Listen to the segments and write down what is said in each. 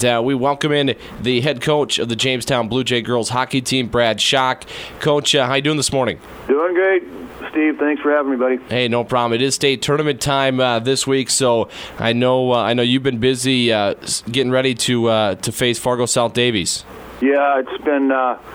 we welcome in the head coach of the Jamestown Blue Jay girls hockey team, Brad Schock. Coach, how you doing this morning? Doing great, Steve. Thanks for having me, buddy. Hey, no problem. It is state tournament time this week, so I know you've been busy getting ready to face Fargo South Davies. Yeah, it's been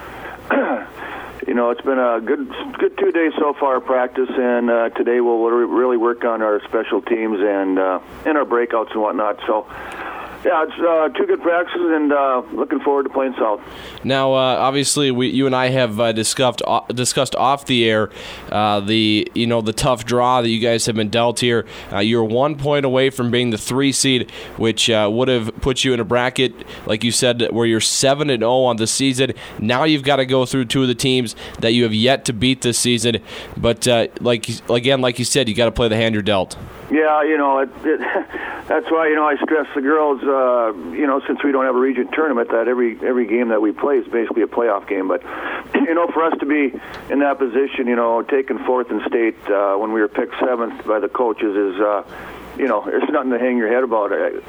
it's been a good 2 days so far of practice, and today we'll really work on our special teams and our breakouts and whatnot. So. Yeah, it's 2 good practices, and looking forward to playing South. Now, obviously, you and I have discussed off the air the tough draw that you guys have been dealt here. You're 1 point away from being the 3 seed, which would have put you in a bracket, like you said, where you're 7-0 on the season. Now you've got to go through 2 of the teams that you have yet to beat this season. But like you said, you got to play the hand you're dealt. Yeah, that's why I stress the girls. Since we don't have a region tournament, that every game that we play is basically a playoff game. But for us to be in that position, taking 4th in state when we were picked 7th by the coaches is, it's nothing to hang your head about. And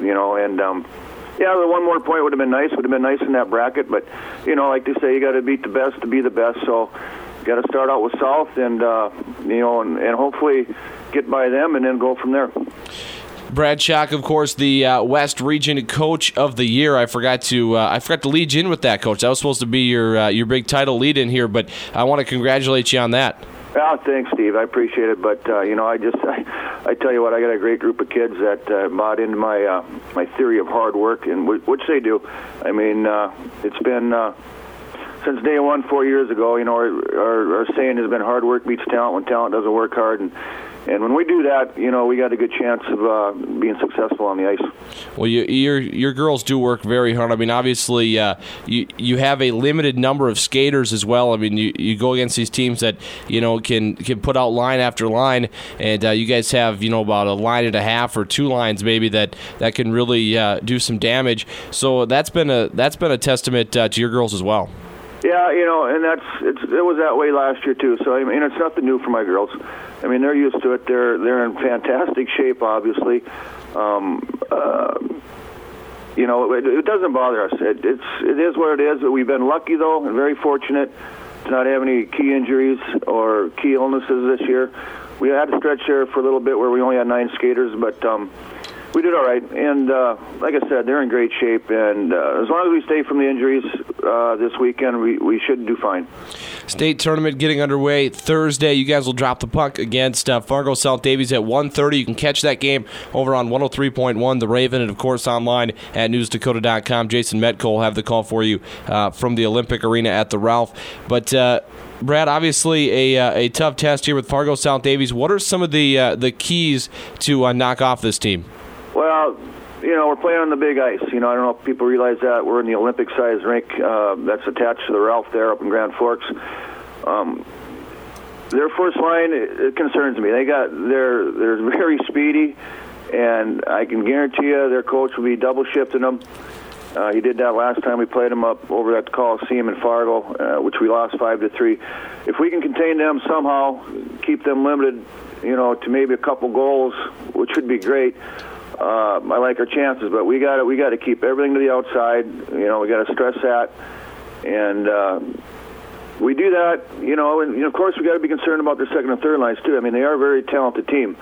the 1 more point would have been nice. Would have been nice in that bracket. But like they say, you got to beat the best to be the best. So. Got to start out with South, and and hopefully get by them, and then go from there. Brad Schock, of course, the West Region Coach of the Year. I forgot to lead you in with that, Coach. That was supposed to be your big title lead in here, but I want to congratulate you on that. Oh, thanks, Steve. I appreciate it, but I tell you what, I got a great group of kids that bought into my theory of hard work, and which they do. I mean, it's been. Since day one 4 years ago, our saying has been hard work beats talent when talent doesn't work hard. And when we do that, we got a good chance of being successful on the ice. Well, your girls do work very hard. I mean, obviously, you have a limited number of skaters as well. I mean, you go against these teams that, can put out line after line, and you guys have, about a line and a half or 2 lines maybe that can really do some damage. So that's been a testament to your girls as well. Yeah, and it was that way last year too. So I mean, it's nothing new for my girls. I mean, they're used to it. They're in fantastic shape, obviously. It doesn't bother us. It is what it is. We've been lucky though, and very fortunate to not have any key injuries or key illnesses this year. We had a stretch there for a little bit where we only had 9 skaters, but. We did all right, and like I said, they're in great shape, and as long as we stay from the injuries this weekend, we should do fine. State tournament getting underway Thursday. You guys will drop the puck against Fargo South Davies at 1:30. You can catch that game over on 103.1 The Raven, and of course online at newsdakota.com. Jason Metco will have the call for you from the Olympic Arena at the Ralph. But Brad, obviously a tough test here with Fargo South Davies. What are some of the keys to knock off this team? Well, we're playing on the big ice. I don't know if people realize that. We're in the Olympic-sized rink that's attached to the Ralph there up in Grand Forks. Their first line, it concerns me. They're very speedy, and I can guarantee you their coach will be double-shifting them. He did that last time we played them up over at the Coliseum in Fargo, which we lost 5-3. If we can contain them somehow, keep them limited, to maybe a couple goals, which would be great. I like our chances, but we got to keep everything to the outside. We got to stress that, and we do that. And of course we got to be concerned about their second and third lines too. I mean, they are a very talented team.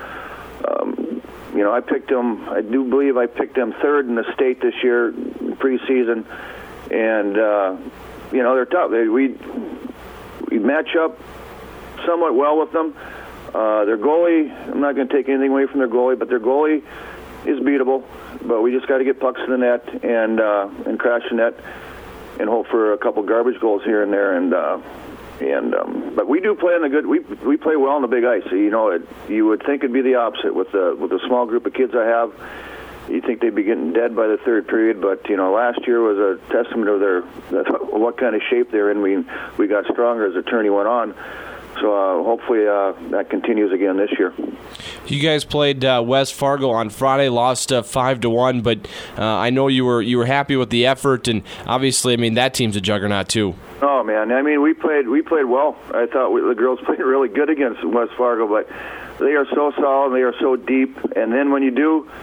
I picked them. I do believe I picked them 3rd in the state this year, preseason, and they're tough. We match up somewhat well with them. Their goalie, I'm not going to take anything away from their goalie, but their goalie is beatable, but we just got to get pucks in the net and crash the net and hope for a couple garbage goals here and there. But we do play on the good. We play well on the big ice. So, you would think it'd be the opposite with the small group of kids I have. You think they'd be getting dead by the 3rd period, but last year was a testament of what kind of shape they're in. We got stronger as the tourney went on. So hopefully that continues again this year. You guys played West Fargo on Friday, lost 5-1, but I know you were happy with the effort, and obviously, I mean, that team's a juggernaut too. Oh man, I mean, we played well. I thought the girls played really good against West Fargo, but they are so solid, they are so deep, and then when you do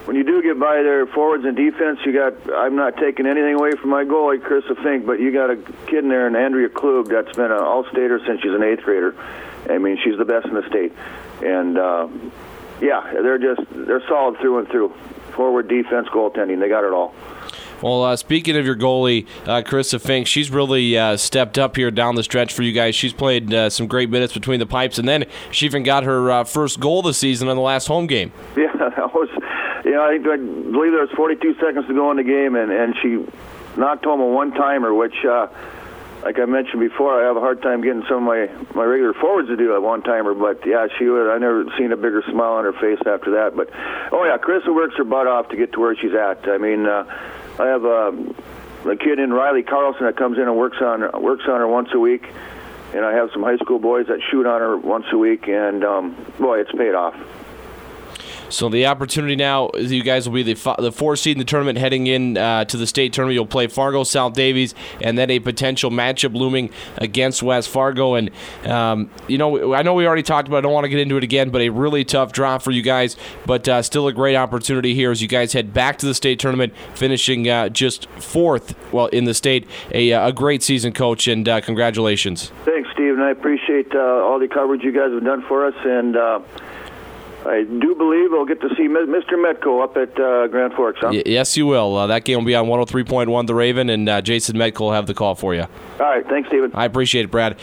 when you do get by their forwards and defense, I'm not taking anything away from my goalie, Krista Fink, but you got a kid in there, Andrea Klug, that's been an all-stater since she's an 8th grader. I mean, she's the best in the state. And, they're solid through and through. Forward, defense, goaltending, they got it all. Well, speaking of your goalie, Krista Fink, she's really stepped up here down the stretch for you guys. She's played some great minutes between the pipes, and then she even got her first goal this season in the last home game. Yeah, that was, I believe there was 42 seconds to go in the game, and she knocked home a one-timer, which, like I mentioned before, I have a hard time getting some of my regular forwards to do a one-timer, but yeah, I never seen a bigger smile on her face after that. But, Krista works her butt off to get to where she's at. I mean, I have a kid in Riley Carlson that comes in and works on her once a week, and I have some high school boys that shoot on her once a week, and it's paid off. So the opportunity now is you guys will be the 4th seed in the tournament heading in to the state tournament. You'll play Fargo South Davies, and then a potential matchup looming against West Fargo. And, I know we already talked about it. I don't want to get into it again, but a really tough draw for you guys, but still a great opportunity here as you guys head back to the state tournament, finishing just 4th, in the state. A great season, Coach, and congratulations. Thanks, Steve, and I appreciate all the coverage you guys have done for us, and I do believe we'll get to see Mr. Metco up at Grand Forks, huh? Yes, you will. That game will be on 103.1 The Raven, and Jason Metco will have the call for you. All right. Thanks, Stephen. I appreciate it, Brad.